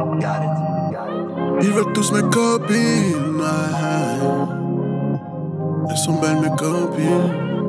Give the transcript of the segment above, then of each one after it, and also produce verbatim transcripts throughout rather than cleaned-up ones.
Ils veulent tous mes copines, ouais. Elles sont belles mes copines.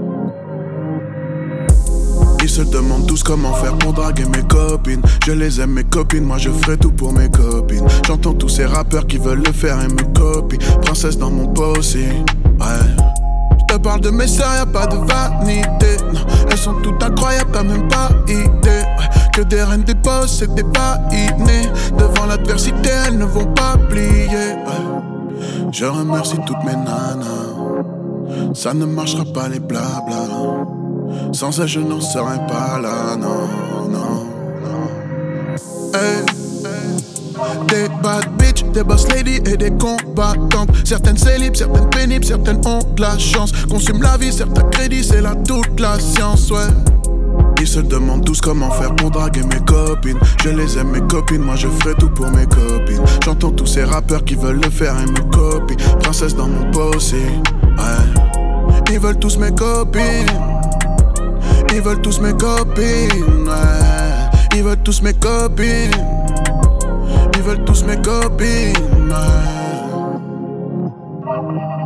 Ils se demandent tous comment faire pour draguer mes copines. Je les aime mes copines, moi je ferai tout pour mes copines. J'entends tous ces rappeurs qui veulent le faire et me copient. Princesse dans mon posse, ouais. Je te parle de mes sœurs, y'a pas de vanité. Non, elles sont toutes incroyables, t'as même pas idée, ouais. Que des reines des boss et des pas innés. Devant l'adversité, elles ne vont pas plier, ouais. Je remercie toutes mes nanas. Ça ne marchera pas les blabla. Sans elles je n'en serais pas là, non, non, non. Hey. Des bad bitch, des boss lady et des combattantes. Certaines célibes, certaines pénibles, certaines ont de la chance. Consument la vie, certains crédits, c'est là toute la science, ouais. Ils se demandent tous comment faire pour draguer mes copines. Je les aime mes copines, moi je ferai tout pour mes copines. J'entends tous ces rappeurs qui veulent le faire et me copient. Princesse dans mon posse, ouais. Ils veulent tous mes copines. Ils veulent tous mes copines, ouais. Ils veulent tous mes copines. Ils veulent tous mes copines, ouais.